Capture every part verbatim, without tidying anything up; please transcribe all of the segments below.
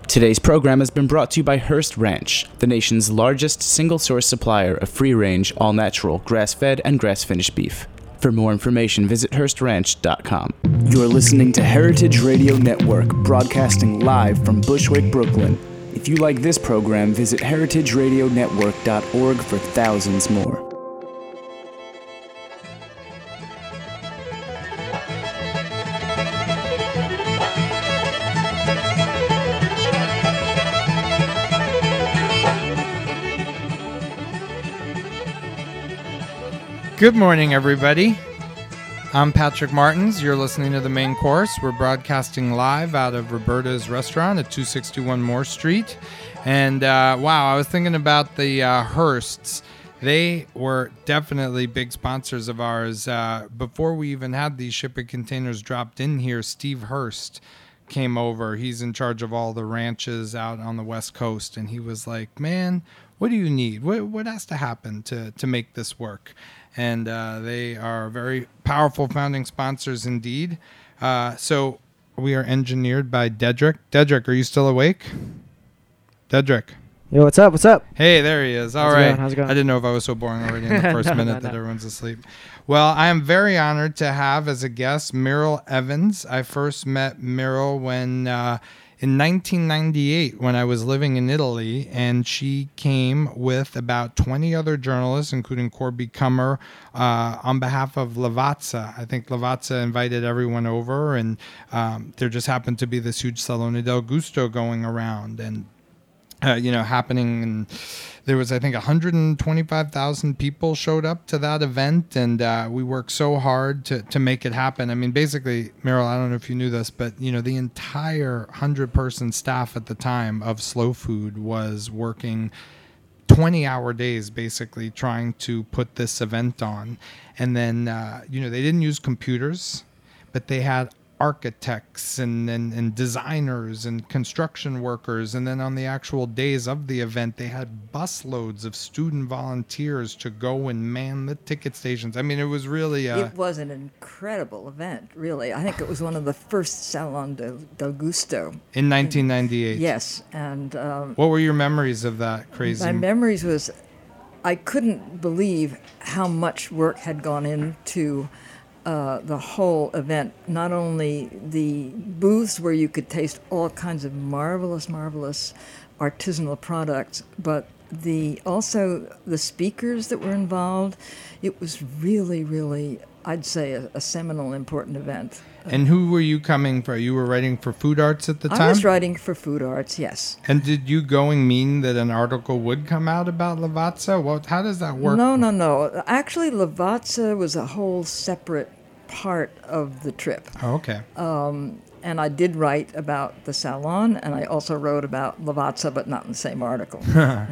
Today's program has been brought to you by Hearst Ranch, the nation's largest single-source supplier of free-range, all-natural, grass-fed, and grass-finished beef. For more information, visit Hearst Ranch dot com. You're listening to Heritage Radio Network, broadcasting live from Bushwick, Brooklyn. If you like this program, visit heritage radio network dot org for thousands more. Good morning, everybody. I'm Patrick Martins. You're listening to The Main Course. We're broadcasting live out of Roberta's Restaurant at two sixty-one Moore Street. And uh, wow, I was thinking about the uh, Hearsts. They were definitely big sponsors of ours. Uh, before we even had these shipping containers dropped in here, Steve Hearst came over. He's in charge of all the ranches out on the West Coast. And he was like, man, what do you need? What, what has to happen to, to make this work? And uh, they are very powerful founding sponsors indeed. Uh, so we are engineered by Dedrick. Dedrick, are you still awake? Dedrick. Yo, what's up? What's up? Hey, there he is. All How's right. it going? How's it going? I didn't know if I was so boring already in the first no, minute no, that no. everyone's asleep. Well, I am very honored to have as a guest Myrtle Evans. I first met Myrtle when uh, in nineteen ninety-eight when I was living in Italy, and she came with about twenty other journalists, including Corby Kummer, uh, on behalf of Lavazza. I think Lavazza invited everyone over, and um, there just happened to be this huge Salone del Gusto going around, and Uh, you know, happening, and there was, I think, one hundred twenty-five thousand people showed up to that event, and uh, we worked so hard to, to make it happen. I mean, basically, Meryl, I don't know if you knew this, but, you know, the entire one hundred-person staff at the time of Slow Food was working twenty-hour days, basically, trying to put this event on. And then, uh, you know, they didn't use computers, but they had architects and, and, and designers and construction workers. And then on the actual days of the event, they had busloads of student volunteers to go and man the ticket stations. I mean, it was really... Uh, it was an incredible event, really. I think it was one of the first Salon del, del Gusto. In nineteen ninety-eight. And, yes. And um, what were your memories of that crazy... My memories was I couldn't believe how much work had gone into Uh, the whole event, not only the booths where you could taste all kinds of marvelous, marvelous artisanal products, but the also the speakers that were involved. It was really, really, I'd say, a, a seminal, important event. And who were you coming for? You were writing for Food Arts at the time? I was writing for Food Arts, yes. And did you going mean that an article would come out about Lavazza? What, how does that work? No, no, no. Actually, Lavazza was a whole separate part of the trip. Oh, okay. Um, and I did write about the Salon, and I also wrote about Lavazza, but not in the same article.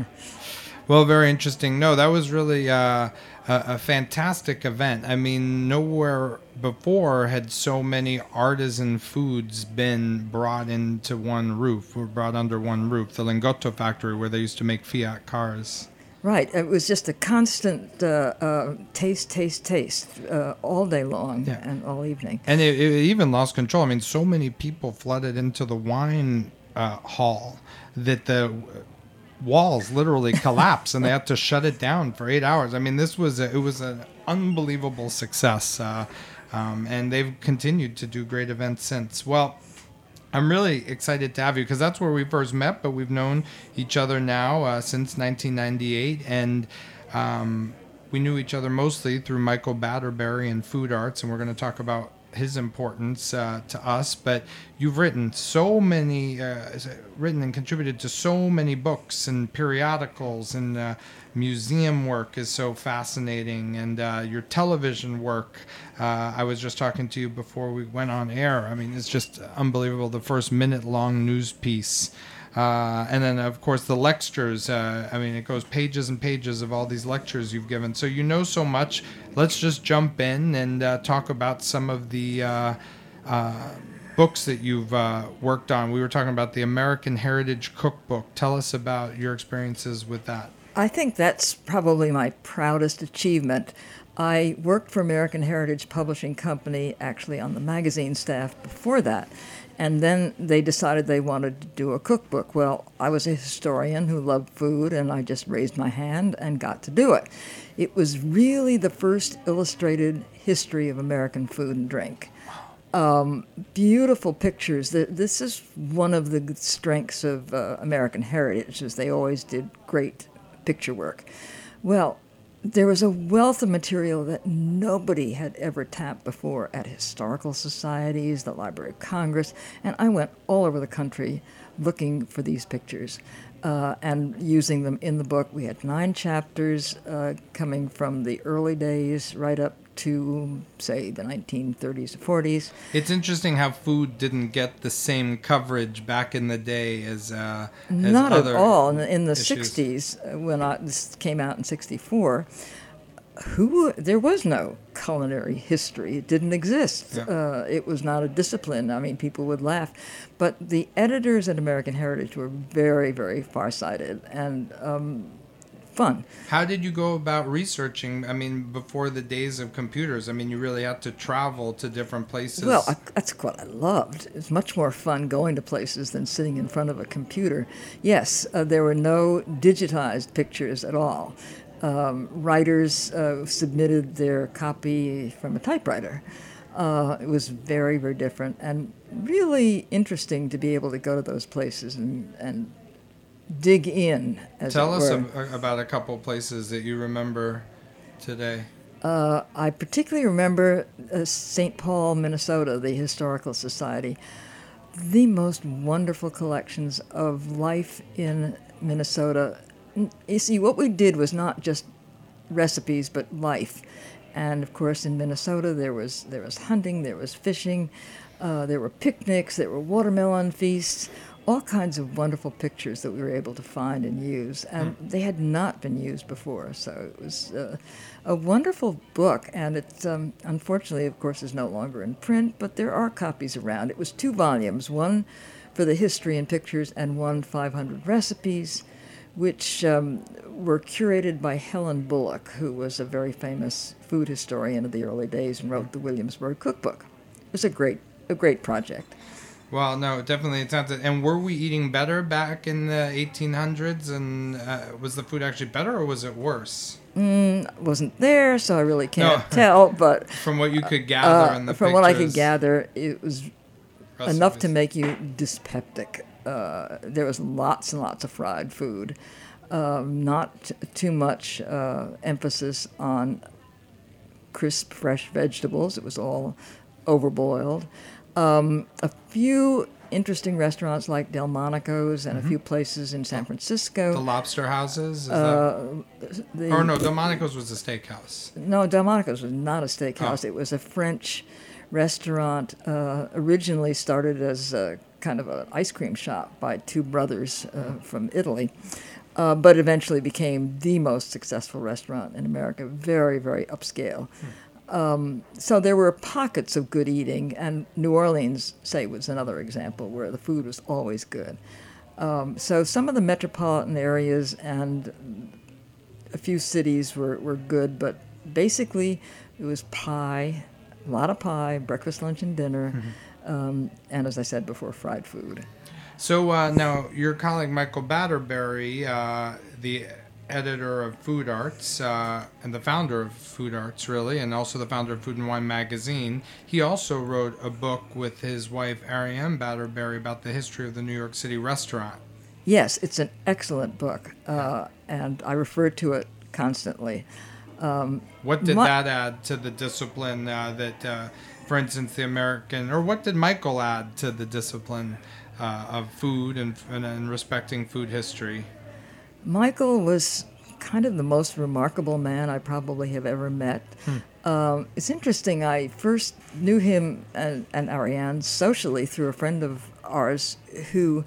Well, very interesting. No, that was really uh, a, a fantastic event. I mean, nowhere before had so many artisan foods been brought into one roof, were brought under one roof. The Lingotto factory where they used to make Fiat cars. Right. It was just a constant uh, uh, taste, taste, taste uh, all day long Yeah. and all evening. And it, it even lost control. I mean, so many people flooded into the wine uh, hall that the walls literally collapsed, and they had to shut it down for eight hours. I mean, this was a, it was an unbelievable success, uh, um, and they've continued to do great events since. Well, I'm really excited to have you because that's where we first met, but we've known each other now uh, since nineteen ninety-eight, and um, we knew each other mostly through Michael Batterberry and Food Arts, and we're going to talk about his importance uh, to us. But you've written so many, uh, written and contributed to so many books and periodicals, and uh, museum work is so fascinating, and uh, your television work. Uh, I was just talking to you before we went on air. I mean, it's just unbelievable. The first minute-long news piece. Uh, and then, of course, the lectures. Uh, I mean, it goes pages and pages of all these lectures you've given. So you know so much. Let's just jump in and uh, talk about some of the uh, uh, books that you've uh, worked on. We were talking about the American Heritage Cookbook. Tell us about your experiences with that. I think that's probably my proudest achievement. I worked for American Heritage Publishing Company, actually on the magazine staff before that. And then they decided they wanted to do a cookbook. Well, I was a historian who loved food, and I just raised my hand and got to do it. It was really the first illustrated history of American food and drink. Um, beautiful pictures. This is one of the strengths of uh, American Heritage, is they always did great picture work. Well, there was a wealth of material that nobody had ever tapped before at historical societies, the Library of Congress, and I went all over the country looking for these pictures uh, and using them in the book. We had nine chapters uh, coming from the early days right up to, say, the nineteen thirties to forties. It's interesting how food didn't get the same coverage back in the day as, uh, as Not other at all. In the, in the issues. sixties, uh, when I, this came out in sixty-four, who there was no culinary history. It didn't exist. Yeah. Uh, it was not a discipline. I mean, people would laugh. But the editors at American Heritage were very, very farsighted and um, fun. How did you go about researching? I mean, before the days of computers, I mean, you really had to travel to different places. Well, I, that's what I loved. It's much more fun going to places than sitting in front of a computer. Yes, uh, there were no digitized pictures at all. Um, writers uh, submitted their copy from a typewriter. Uh, it was very, very different and really interesting to be able to go to those places and, and dig in, as Tell it us were. ab- about a couple places that you remember today. Uh, I particularly remember uh, Saint Paul, Minnesota, the Historical Society. The most wonderful collections of life in Minnesota. You see, what we did was not just recipes, but life. And of course, in Minnesota, there was there was hunting, there was fishing, uh, there were picnics, there were watermelon feasts, all kinds of wonderful pictures that we were able to find and use. And they had not been used before, so it was uh, a wonderful book. And it, um, unfortunately, of course, is no longer in print, but there are copies around. It was two volumes, one for the history and pictures, and one five hundred recipes, which um, were curated by Helen Bullock, who was a very famous food historian of the early days and wrote the Williamsburg Cookbook. It was a great, a great project. Well, no, definitely it sounds. And were we eating better back in the eighteen hundreds? And uh, was the food actually better, or was it worse? Mm, I wasn't there, so I really can't No. tell. But From what you could gather uh, in the from pictures, what I could gather, it was enough to recipes. make you dyspeptic. Uh, there was lots and lots of fried food. Um, not t- too much uh, emphasis on crisp, fresh vegetables. It was all overboiled. Um, a few interesting restaurants like Delmonico's and Mm-hmm. a few places in San Francisco. The lobster houses? Is Uh, the, that, or no, Delmonico's was a steakhouse. No, Delmonico's was not a steakhouse. Oh. It was a French restaurant, uh, originally started as a, kind of an ice cream shop by two brothers uh, from Italy, uh, but eventually became the most successful restaurant in America, very, very upscale. Um, so there were pockets of good eating, and New Orleans, say, was another example where the food was always good. Um, so some of the metropolitan areas and a few cities were, were good, but basically it was pie, a lot of pie, breakfast, lunch, and dinner, Mm-hmm. um, and as I said before, fried food. So uh, now your colleague Michael Batterberry, uh, the editor of Food Arts uh, and the founder of Food Arts, really, and also the founder of Food and Wine magazine, he also wrote a book with his wife Ariane Batterberry about the history of the New York City restaurant. Yes, it's an excellent book, uh, and I refer to it constantly. Um, What did My- that add to the discipline uh, that, uh, for instance, the American, or what did Michael add to the discipline uh, of food and, and, and respecting food history? Michael was kind of the most remarkable man I probably have ever met. Hmm. Um, it's interesting, I first knew him and, and Ariane socially through a friend of ours who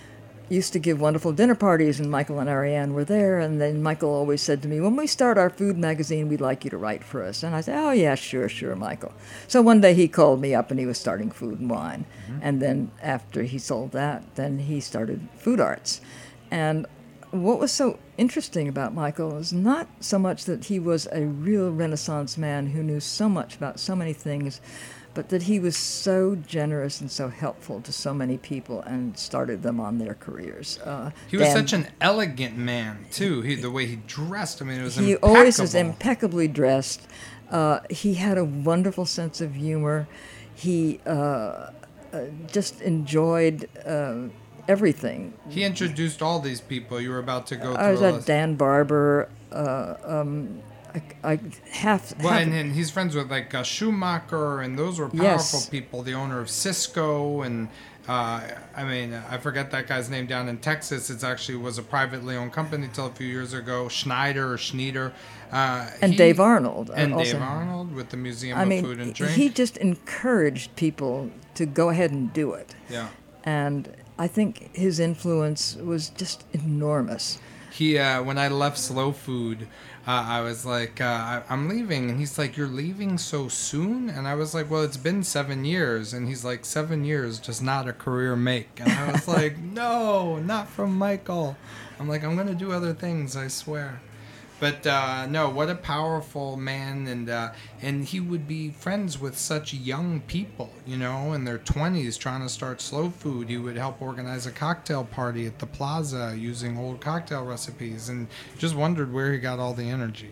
used to give wonderful dinner parties, and Michael and Ariane were there, and then Michael always said to me, when we start our food magazine, we'd like you to write for us. And I said, oh yeah, sure, sure, Michael. So one day he called me up and he was starting Food and Wine. Mm-hmm. And then after he sold that, then he started Food Arts. And what was so interesting about Michael was not so much that he was a real Renaissance man who knew so much about so many things, but that he was so generous and so helpful to so many people and started them on their careers. Uh, he was Dan, such an elegant man, too. He, the way he dressed, I mean, it was he impeccable. always was impeccably dressed. Uh, he had a wonderful sense of humor. He uh, uh, just enjoyed uh, everything. He introduced all these people. You were about to go through I was a at list. Dan Barber. Uh, um, I, I half. Well, half and, and he's friends with like uh, Schumacher, and those were powerful Yes. people. The owner of Cisco, and uh, I mean, I forget that guy's name down in Texas. It actually was a privately owned company till a few years ago. Schneider or Schneider. Uh, and he- Dave Arnold. uh, And also. Dave Arnold with the Museum I of mean, Food and Drink. he just encouraged people to go ahead and do it. yeah. And I think his influence was just enormous. He, uh, when I left Slow Food, uh, I was like, uh, I, I'm leaving. And he's like, you're leaving so soon? And I was like, well, it's been seven years. And he's like, seven years does not a career make. And I was like, no, not from Michael. I'm like, I'm going to do other things, I swear. But uh, no, what a powerful man, and uh, and he would be friends with such young people, you know, in their twenties, trying to start Slow Food. He would help organize a cocktail party at the Plaza using old cocktail recipes, and just wondered where he got all the energy.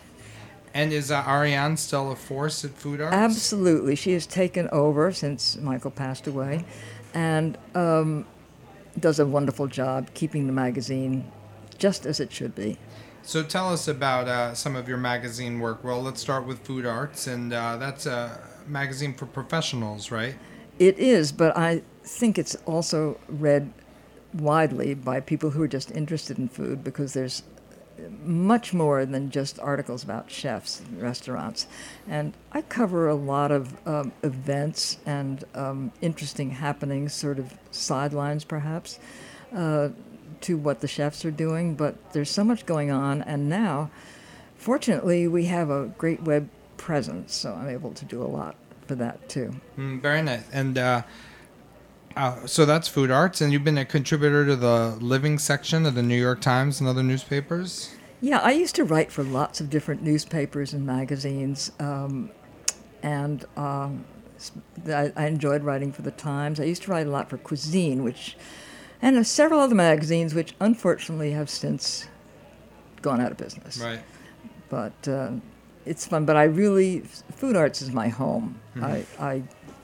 And is uh, Ariane still a force at Food Arts? Absolutely. She has taken over since Michael passed away and um, does a wonderful job keeping the magazine just as it should be. So tell us about uh, some of your magazine work. Well, let's start with Food Arts, and uh, that's a magazine for professionals, right? It is, but I think it's also read widely by people who are just interested in food because there's much more than just articles about chefs and restaurants. And I cover a lot of um, events and um, interesting happenings, sort of sidelines perhaps, uh, to what the chefs are doing. But there's so much going on. And now, fortunately, we have a great web presence, so I'm able to do a lot for that too. Mm, very nice. And uh, uh, so that's Food Arts, and you've been a contributor to the living section of the New York Times and other newspapers? Yeah, I used to write for lots of different newspapers and magazines, um, and um, s- I, I enjoyed writing for the Times. I used to write a lot for Cuisine, which, and uh, several other magazines, which unfortunately have since gone out of business. Right. But uh, it's fun. But I really, Food Arts is my home. Mm-hmm. I, I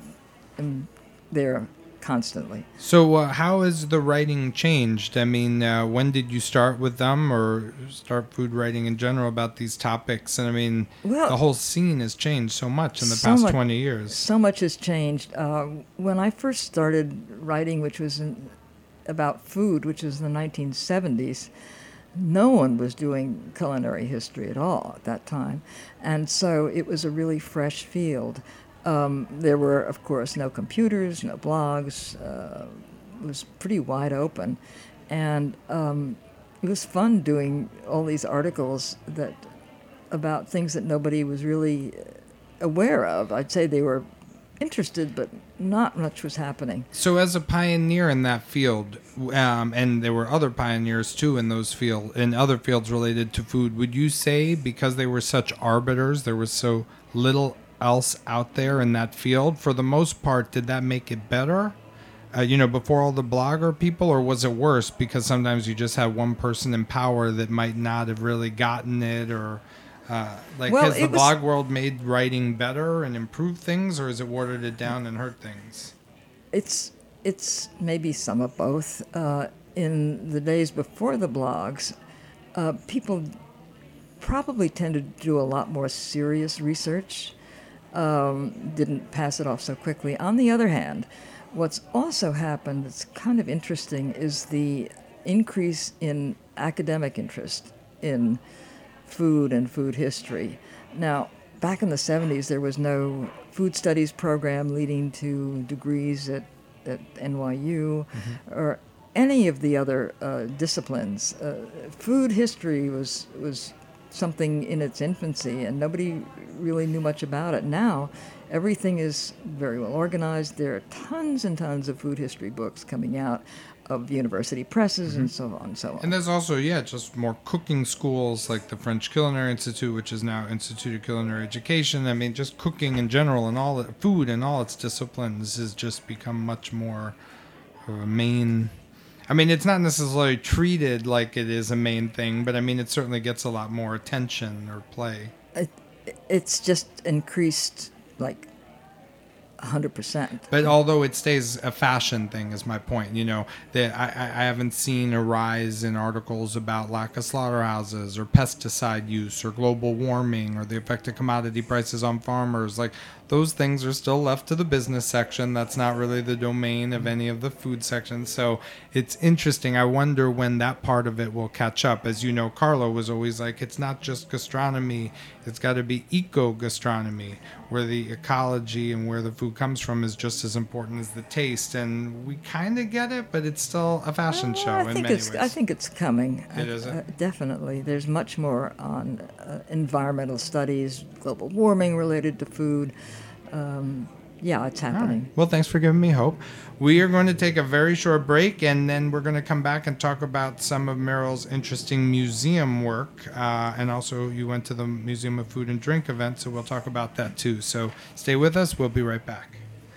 am there constantly. So uh, how has the writing changed? I mean, uh, when did you start with them, or start food writing in general about these topics? And I mean, Well, the whole scene has changed so much in the so past much- twenty years. So much has changed. Uh, when I first started writing, which was in, about food, which was in the nineteen seventies, no one was doing culinary history at all at that time. And so it was a really fresh field. Um, there were, of course, no computers, no blogs. Uh, it was pretty wide open. And um, it was fun doing all these articles that about things that nobody was really aware of. I'd say they were interested, but not much was happening. So as a pioneer in that field, um, and there were other pioneers too in those field, in other fields related to food, would you say because they were such arbiters, there was so little else out there in that field, for the most part, did that make it better? Uh, you know, before all the blogger people, or was it worse because sometimes you just have one person in power that might not have really gotten it, or uh, like Well, has the it was- blog world made writing better and improved things, or has it watered it down and hurt things? It's it's maybe some of both. Uh, in the days before the blogs, uh, people probably tended to do a lot more serious research, um, didn't pass it off so quickly. On the other hand, what's also happened that's kind of interesting is the increase in academic interest in food and food history. Now, back in the seventies, there was no food studies program leading to degrees at, at N Y U or any of the other uh, disciplines. Uh, food history was was something in its infancy, and nobody really knew much about it. Now, everything is very well organized. There are tons and tons of food history books coming out. of university presses and so on and so on. And there's also, yeah, just more cooking schools like the French Culinary Institute, which is now Institute of Culinary Education. I mean, just cooking in general and all the food and all its disciplines has just become much more of a main. I mean, it's not necessarily treated like it is a main thing, but I mean, it certainly gets a lot more attention or play. It, it's just increased like one hundred percent. But although it stays a fashion thing, is my point. You know, that I, I haven't seen a rise in articles about lack of slaughterhouses or pesticide use or global warming or the effect of commodity prices on farmers. Like, those things are still left to the business section. That's not really the domain of any of the food sections. So it's interesting. I wonder when that part of it will catch up. As you know, Carlo was always like, it's not just gastronomy. It's got to be eco-gastronomy, where the ecology and where the food comes from is just as important as the taste. And we kind of get it, but it's still a fashion Uh, show I in think many it's, ways. I think it's coming. It Uh, is, it? uh, definitely. There's much more on uh, environmental studies, global warming related to food. Um, yeah, it's happening. Well, thanks for giving me hope. We are going to take a very short break, and then we're going to come back and talk about some of Meryl's interesting museum work. Uh, and also, you went to the Museum of Food and Drink event, so we'll talk about that too. So stay with us. We'll be right back.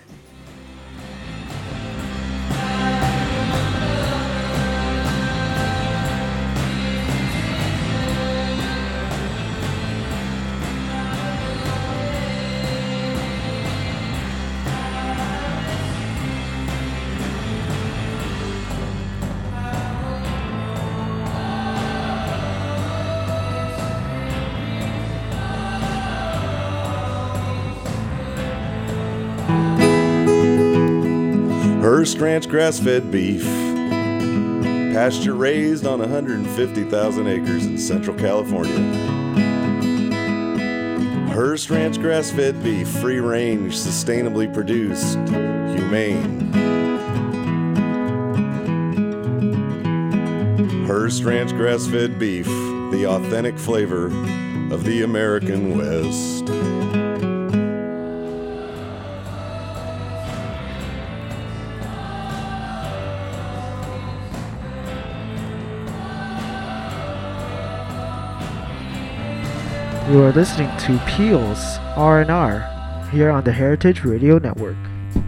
Hearst Ranch grass-fed beef, pasture raised on one hundred fifty thousand acres in Central California. Hearst Ranch grass-fed beef, free range, sustainably produced, humane. Hearst Ranch grass-fed beef, the authentic flavor of the American West. You are listening to Peel's R and R here on the Heritage Radio Network.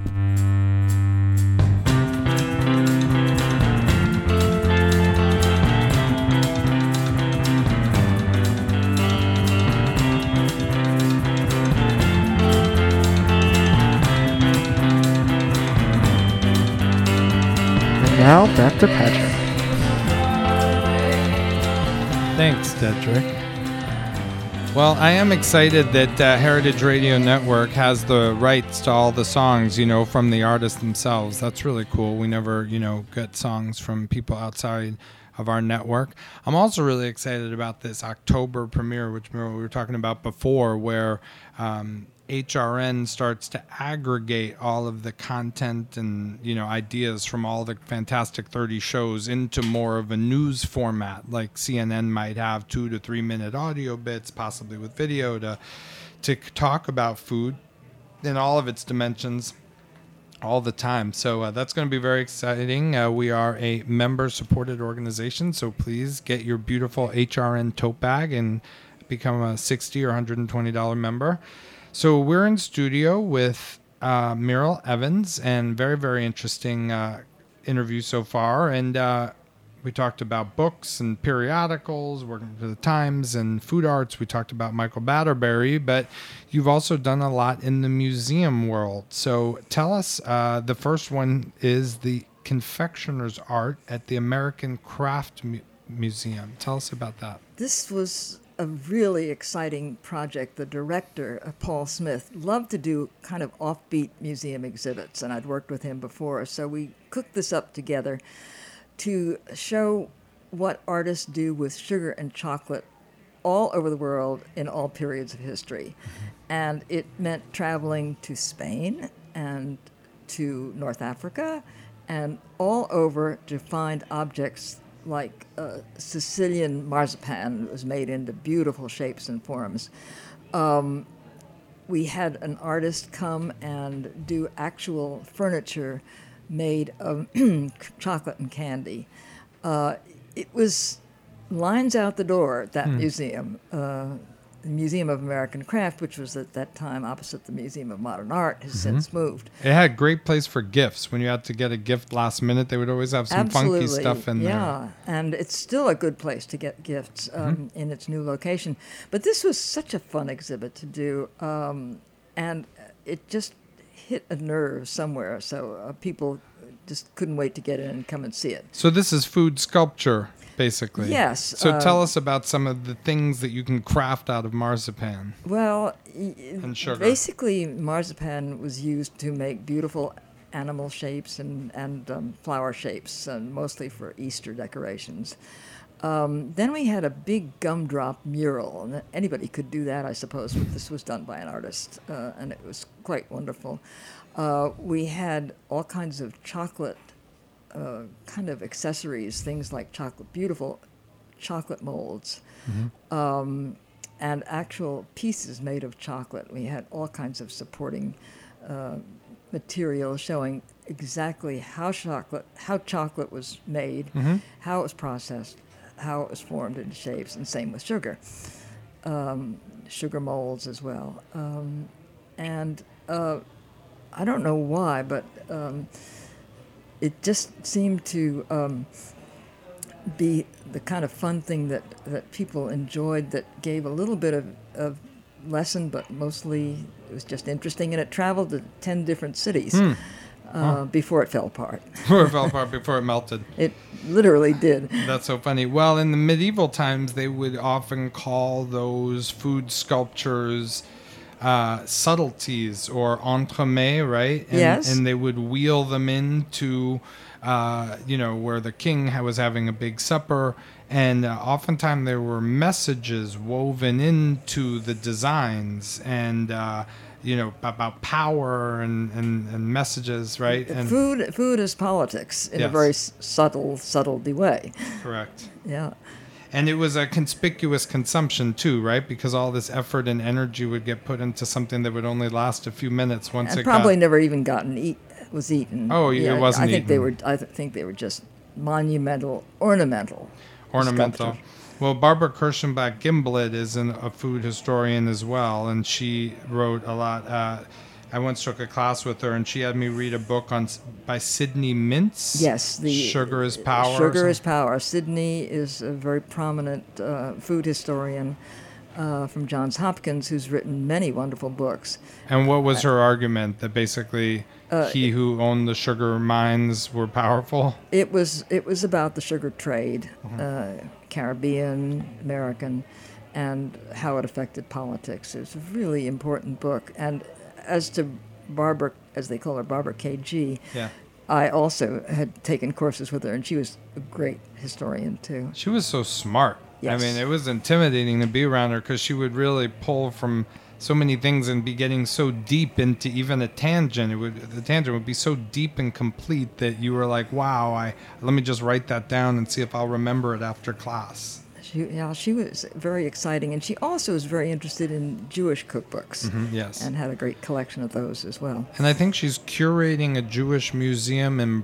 And now back to Patrick. Thanks, Dedrick. Well, I am excited that uh, Heritage Radio Network has the rights to all the songs, you know, from the artists themselves. That's really cool. We never, you know, get songs from people outside of our network. I'm also really excited about this October premiere, which we were talking about before, where um, H R N starts to aggregate all of the content and, you know, ideas from all the Fantastic thirty shows into more of a news format, like C N N might have two to three minute audio bits, possibly with video, to to talk about food in all of its dimensions all the time. So uh, that's going to be very exciting. Uh, we are a member-supported organization, so please get your beautiful H R N tote bag and become a sixty dollars or one hundred twenty dollars member. So we're in studio with uh, Meryl Evans, and very, very interesting uh, interview so far. And uh, we talked about books and periodicals, working for the Times, and food arts. We talked about Michael Batterberry, but you've also done a lot in the museum world. So tell us, uh, the first one is the confectioner's art at the American Craft Mu- Museum. Tell us about that. This was a really exciting project. The director, uh, Paul Smith, loved to do kind of offbeat museum exhibits, and I'd worked with him before, so we cooked this up together to show what artists do with sugar and chocolate all over the world in all periods of history. And it meant traveling to Spain and to North Africa and all over to find objects like uh, Sicilian marzipan that was made into beautiful shapes and forms. Um, we had an artist come and do actual furniture made of chocolate and candy. Uh, it was lines out the door at that Hmm. museum. Uh, the Museum of American Craft, which was at that time opposite the Museum of Modern Art, has since moved. It had a great place for gifts. When you had to get a gift last minute, they would always have some Absolutely. funky stuff in there. Yeah, and it's still a good place to get gifts um, in its new location. But this was such a fun exhibit to do, um, and it just hit a nerve somewhere. So uh, people just couldn't wait to get in and come and see it. So this is food sculpture, basically. Yes, So uh, tell us about some of the things that you can craft out of marzipan. Well, y- And sugar. basically, marzipan was used to make beautiful animal shapes and, and um, flower shapes, and mostly for Easter decorations. Um, then we had a big gumdrop mural, and anybody could do that, I suppose, but this was done by an artist, uh, and it was quite wonderful. Uh, we had all kinds of chocolate uh, kind of accessories, things like chocolate, beautiful chocolate molds, um, and actual pieces made of chocolate. We had all kinds of supporting uh, material showing exactly how chocolate how chocolate was made, how it was processed, how it was formed into shapes, and same with sugar, um, sugar molds as well. Um, and uh, I don't know why, but um, it just seemed to um, be the kind of fun thing that, that people enjoyed, that gave a little bit of, of lesson, but mostly it was just interesting, and it traveled to ten different cities uh, before it fell apart. Before it fell apart, before it melted. It literally did. That's so funny. Well, in the medieval times, they would often call those food sculptures uh, subtleties or entremets, right? And, Yes. And they would wheel them into, uh, you know, where the king ha- was having a big supper. And uh, oftentimes there were messages woven into the designs and, uh, you know, about power and, and, and messages, right? And Food, food is politics in a Yes. very s- subtle, subtlety way. correct. Yeah. And it was a conspicuous consumption too, right? Because all this effort and energy would get put into something that would only last a few minutes once And it probably got. never even gotten eat was eaten. Oh, yeah, it wasn't I think they eaten. were. I th- think they were just monumental, ornamental. Ornamental. sculptures. Well, Barbara Kirschenbach Gimblett is an, a food historian as well, and she wrote a lot. Uh, I once took a class with her, and she had me read a book on s- by Sidney Mintz. Yes, the Sugar is Power. or Sugar is something. Power. Sydney is a very prominent uh, food historian uh, from Johns Hopkins who's written many wonderful books. And what was her argument? That basically Uh, he who owned the sugar mines were powerful. It was it was about the sugar trade, Mm-hmm. uh, Caribbean, American, and how it affected politics. It was a really important book. And as to Barbara, as they call her, Barbara K G, Yeah. I also had taken courses with her, and she was a great historian too. She was so smart. Yes. I mean, it was intimidating to be around her because she would really pull from so many things and be getting so deep into even a tangent. It would the tangent would be so deep and complete that you were like, "Wow, I let me just write that down and see if I'll remember it after class." She, yeah, she was very exciting, and she also was very interested in Jewish cookbooks, Yes. and had a great collection of those as well. And I think she's curating a Jewish museum in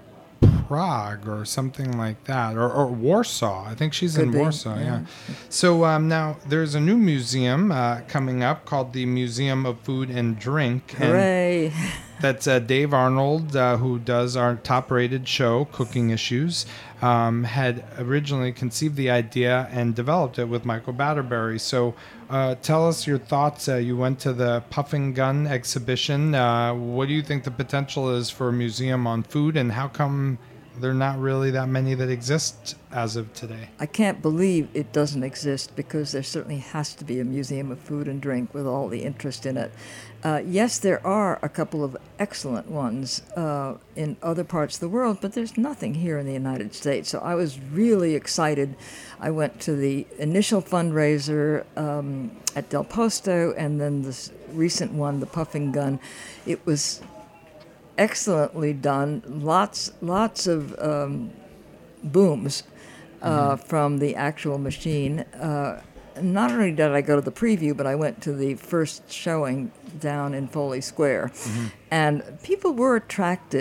Prague or something like that, or, or Warsaw. I think she's Could in be, Warsaw, yeah. yeah. So um, now there's a new museum uh, coming up called the Museum of Food and Drink. And Hooray! that's uh, Dave Arnold, uh, who does our top-rated show, Cooking Issues, um, had originally conceived the idea and developed it with Michael Batterberry. So uh, tell us your thoughts. Uh, you went to the Puffing Gun exhibition. Uh, what do you think the potential is for a museum on food, and how come there are not really that many that exist as of today? I can't believe it doesn't exist, because there certainly has to be a museum of food and drink with all the interest in it. Uh, yes, there are a couple of excellent ones uh, in other parts of the world, but there's nothing here in the United States. So I was really excited. I went to the initial fundraiser um, at Del Posto, and then this recent one, the Puffing Gun. It was excellently done. Lots, lots of um, booms uh, from the actual machine. Uh, not only did I go to the preview, but I went to the first showing down in Foley Square, and people were attracted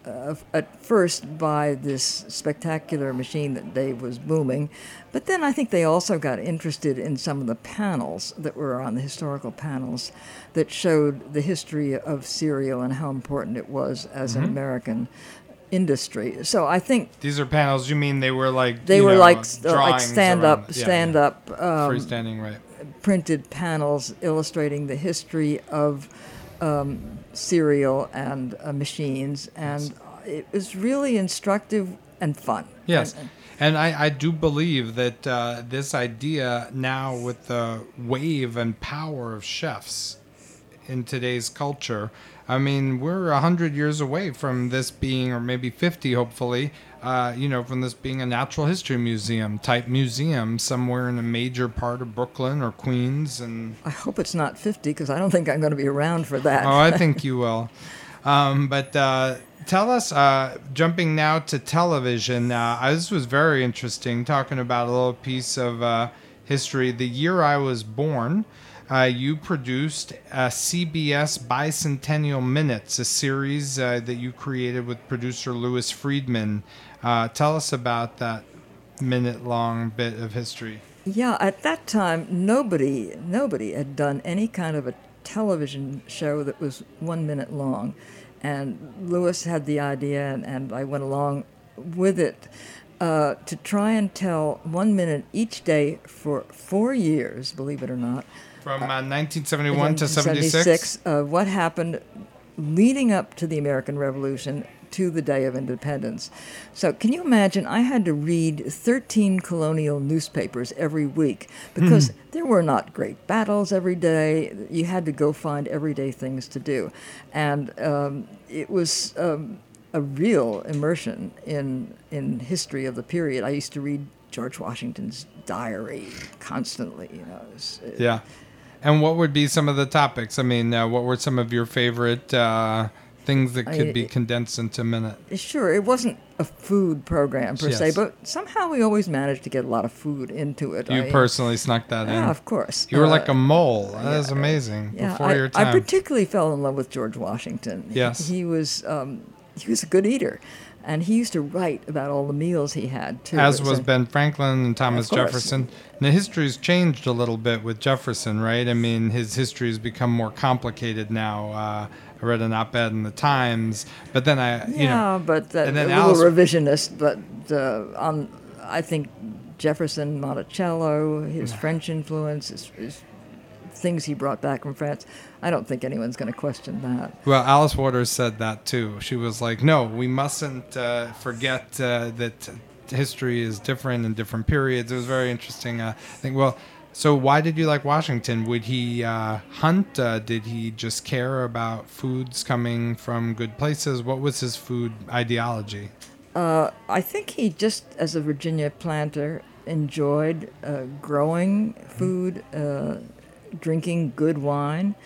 uh, at first by this spectacular machine that Dave was booming, but then I think they also got interested in some of the panels that were on the historical panels that showed the history of cereal and how important it was as Mm-hmm. an American industry. So I think These are panels. You mean they were like they you were know, like uh, like drawings stand around- up, yeah, stand yeah. up um, freestanding, right? printed panels illustrating the history of um, cereal and uh, machines, and it was really instructive and fun. Yes. And- And I, I do believe that uh, this idea now, with the wave and power of chefs in today's culture, I mean, we're a hundred years away from this being, or maybe fifty, hopefully, uh, you know, from this being a natural history museum type museum somewhere in a major part of Brooklyn or Queens. And I hope it's not fifty, because I don't think I'm going to be around for that. oh, I think you will. Um, but uh, tell us, uh, jumping now to television, uh, I- this was very interesting, talking about a little piece of uh, history. The year I was born, uh, you produced uh, C B S Bicentennial Minutes, a series uh, that you created with producer Louis Friedman. Uh, tell us about that minute-long bit of history. Yeah, at that time, nobody nobody had done any kind of a television show that was one minute long. And Lewis had the idea, and, and I went along with it, uh, to try and tell one minute each day for four years, believe it or not. From uh, nineteen seventy-one to seventy-six? seventy-six, uh, what happened leading up to the American Revolution to the Day of Independence. So can you imagine, I had to read thirteen colonial newspapers every week because Hmm. there were not great battles every day. You had to go find everyday things to do. And um, it was um, a real immersion in, in history of the period. I used to read George Washington's diary constantly. You know, it was, it, Yeah. And what would be some of the topics? I mean, uh, what were some of your favorite uh, things that could I- be condensed into a minute? Sure, it wasn't a food program per se, Yes. but somehow we always managed to get a lot of food into it. You I- personally snuck that Yeah, in. of course. You were Uh, like a mole. That yeah, is amazing. Yeah, Before I, your I time. particularly fell in love with George Washington. He- Yes. he was um, he was a good eater, and he used to write about all the meals he had too. As It was a- Ben Franklin and Thomas Of course. Jefferson. And the history's changed a little bit with Jefferson, right? I mean, his history has become more complicated now. Uh, I read an op-ed in the Times, but then I, you yeah, know, but that, and a then little Alice- revisionist. But uh, on, I think Jefferson, Monticello, his French influence, his, his things he brought back from France. I don't think anyone's going to question that. well, Alice Waters said that too. She was like, "No, we mustn't uh, forget uh, that history is different in different periods." It was very interesting. Uh, I think. Well, so why did you like Washington? Would he uh, hunt? Uh, did he just care about foods coming from good places? What was his food ideology? Uh, I think he just, as a Virginia planter, enjoyed uh, growing food, uh, drinking good wine,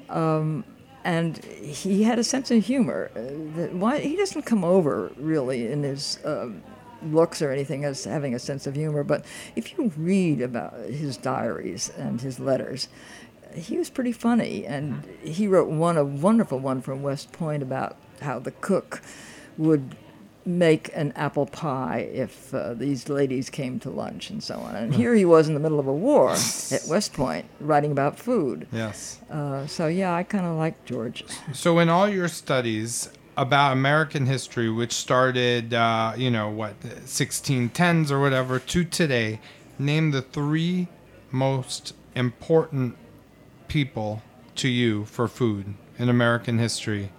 um, and he had a sense of humor. Uh, that why he doesn't come over really in his um, looks or anything as having a sense of humor, but if you read about his diaries and his letters, he was pretty funny, and he wrote one a wonderful one from West Point about how the cook would make an apple pie if uh, these ladies came to lunch and so on. And here he was in the middle of a war at West Point writing about food. Yes. Uh, so yeah, I kind of like George. So in all your studies about American history, which started, uh, you know, what, sixteen tens or whatever, to today, name the three most important people to you for food in American history.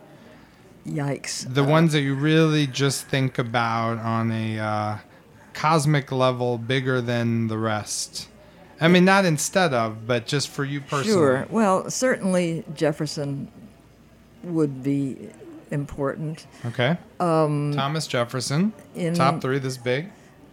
Yikes. The Uh, ones that you really just think about on a uh, cosmic level, bigger than the rest. I mean, not instead of, but just for you personally. Sure. Well, certainly Jefferson would be important. Okay. Um, Thomas Jefferson, in- top three, this big.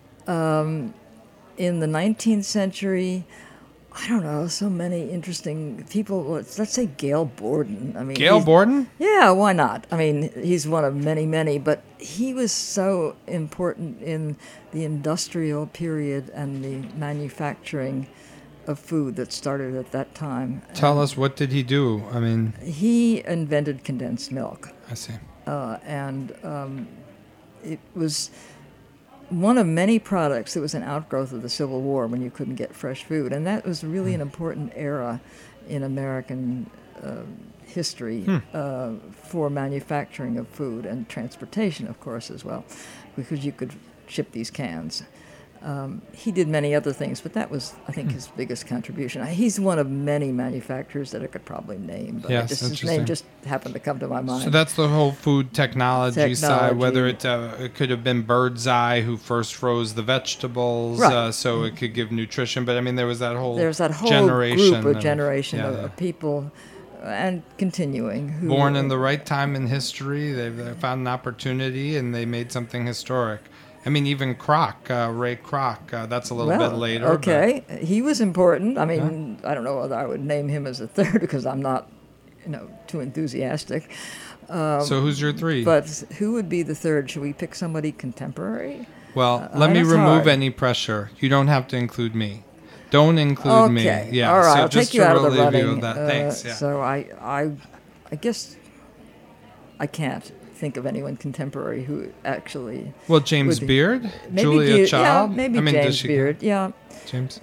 In the nineteenth century, I don't know, so many interesting people. Let's, let's say Gail Borden. I mean, Gail he's- Borden? Yeah, why not? I mean, he's one of many, many, but he was so important in the industrial period and the manufacturing of food that started at that time. Tell us, what did he do? I mean, He invented condensed milk. I see. uh, and um, it was one of many products that was an outgrowth of the Civil War when you couldn't get fresh food, and that was really an important era in American uh, history Hmm. uh, for manufacturing of food and transportation, of course, as well, because you could ship these cans. Um, he did many other things, but that was, I think, his biggest contribution. He's one of many manufacturers that I could probably name, but Yes, just, his interesting. name just happened to come to my mind. So that's the whole food technology, side. Technology. Whether it uh, it could have been Bird's Eye who first froze the vegetables, Right. uh, so it could give nutrition. But I mean, there was that whole There's that whole generation group or of- generation yeah, of, yeah. of people, uh, and continuing, who born in the right time in history. They they found an opportunity and they made something historic. I mean, even Kroc, uh, Ray Kroc. Uh, that's a little well, bit later. Okay, he was important. I mean, I don't know whether I would name him as a third because I'm not, you know, too enthusiastic. But, so who's your three? But who would be the third? Should we pick somebody contemporary? well, uh, let me that's remove hard. any pressure. You don't have to include me. Don't include me. Okay, Yeah. all right. So I'll just take you to out of the relieve you running. of that. Uh, Thanks. Yeah. So I, I, I guess I can't think of anyone contemporary who actually. well, James would- Beard, Maybe Julia Ju- Child. Yeah, maybe I mean, does James she- Beard. Yeah, James.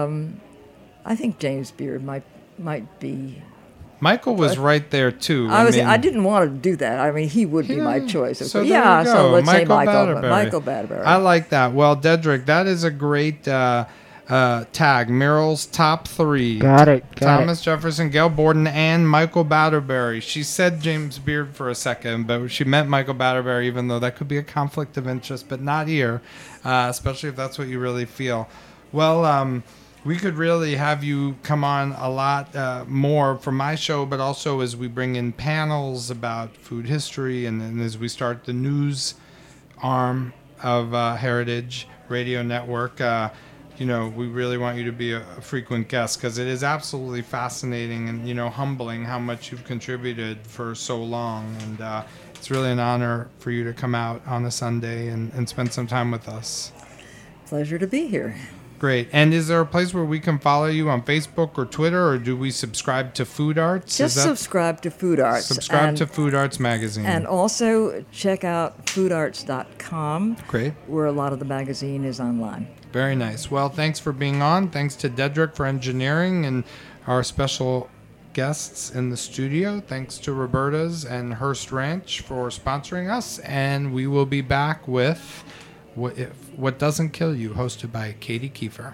I think James Beard might might be. Michael was right there too. I was. mean, I didn't want to do that. I mean, he would be my Yeah, choice. So there yeah. you So go. let's Michael say Michael. Batterberry. Michael Batterberry. I like that. Well, Dedrick, that is a great uh, uh, tag. Merrill's top three. Got it. Got Thomas Jefferson, Gail Borden, and Michael Batterberry. She said James Beard for a second, but she meant Michael Batterberry, even though that could be a conflict of interest, but not here, uh, especially if that's what you really feel. Well, um, we could really have you come on a lot uh, more for my show, but also as we bring in panels about food history and, and as we start the news arm of uh, Heritage Radio Network. Uh, you know, we really want you to be a, a frequent guest because it is absolutely fascinating and, you know, humbling how much you've contributed for so long. And uh, it's really an honor for you to come out on a Sunday and, and spend some time with us. Pleasure to be here. Great. And is there a place where we can follow you on Facebook or Twitter, or do we subscribe to Food Arts? Just Is that- subscribe to Food Arts. subscribe and, to Food Arts Magazine. And also check out food arts dot com, Great. where a lot of the magazine is online. Very nice. Well, thanks for being on. Thanks to Dedrick for engineering and our special guests in the studio. Thanks to Roberta's and Hearst Ranch for sponsoring us. And we will be back with What, if, what Doesn't Kill You, hosted by Katie Kiefer.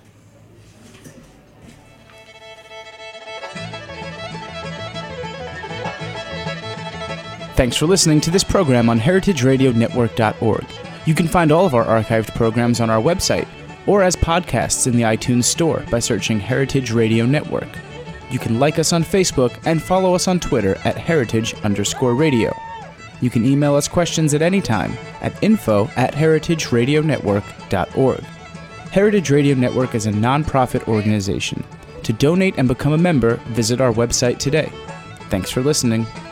Thanks for listening to this program on heritage radio network dot org. You can find all of our archived programs on our website or as podcasts in the iTunes Store by searching Heritage Radio Network. You can like us on Facebook and follow us on Twitter at heritage underscore radio. You can email us questions at any time at info at heritage radio network dot org. Heritage Radio Network is a nonprofit organization. To donate and become a member, visit our website today. Thanks for listening.